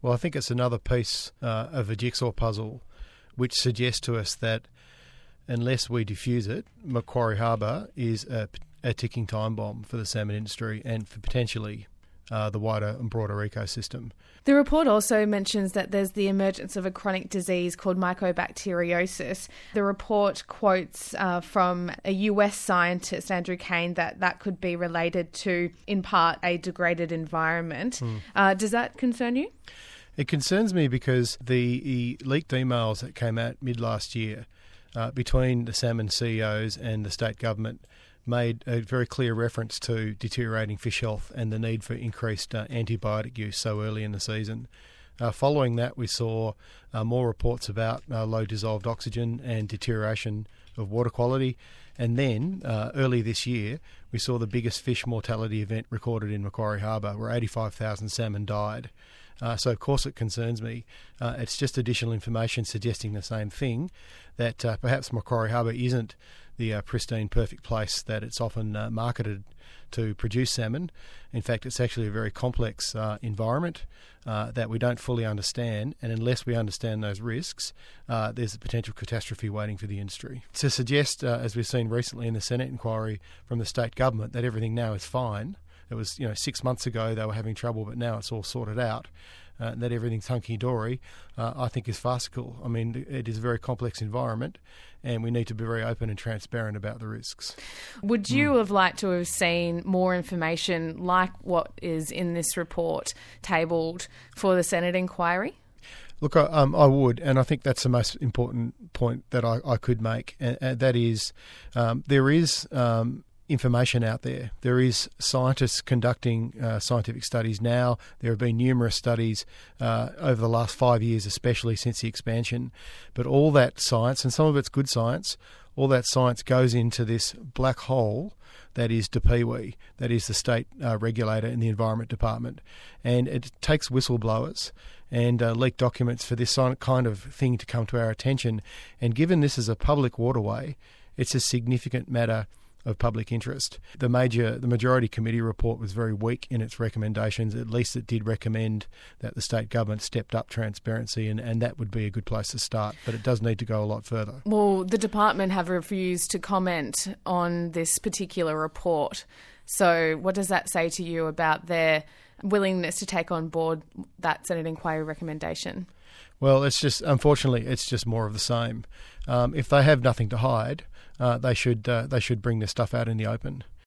Well, I think it's another piece of a jigsaw puzzle which suggests to us that unless we diffuse it, Macquarie Harbour is a ticking time bomb for the salmon industry and for potentially the wider and broader ecosystem. The report also mentions that there's the emergence of a chronic disease called mycobacteriosis. The report quotes from a US scientist, Andrew Kane, that could be related to, in part, a degraded environment. Does that concern you? It concerns me because the leaked emails that came out mid-last year between the salmon CEOs and the state government made a very clear reference to deteriorating fish health and the need for increased antibiotic use so early in the season. Following that, we saw more reports about low dissolved oxygen and deterioration of water quality. And then, early this year, we saw the biggest fish mortality event recorded in Macquarie Harbour, where 85,000 salmon died. So, of course, it concerns me. It's just additional information suggesting the same thing, that perhaps Macquarie Harbour isn't the pristine, perfect place that it's often marketed to produce salmon. In fact, it's actually a very complex environment that we don't fully understand, and unless we understand those risks, there's a potential catastrophe waiting for the industry. To suggest, as we've seen recently in the Senate inquiry from the state government, that everything now is fine. It was, 6 months ago they were having trouble, but now it's all sorted out. That everything's hunky-dory, I think is farcical. I mean, it is a very complex environment, and we need to be very open and transparent about the risks. Would you have liked to have seen more information like what is in this report tabled for the Senate inquiry? Look, I would, and I think that's the most important point that I could make, and that is there is information out there. There is scientists conducting scientific studies now. There have been numerous studies over the last 5 years, especially since the expansion. But all that science, and some of it's good science, all that science goes into this black hole that is DPWE, that is the state regulator in the Environment Department. And it takes whistleblowers and leaked documents for this kind of thing to come to our attention. And given this is a public waterway, it's a significant matter of public interest. The majority committee report was very weak in its recommendations. At least it did recommend that the state government stepped up transparency, and that would be a good place to start. But it does need to go a lot further. Well, the department have refused to comment on this particular report. So what does that say to you about their willingness to take on board that Senate inquiry recommendation? Well, unfortunately, it's just more of the same. If they have nothing to hide, they should bring this stuff out in the open.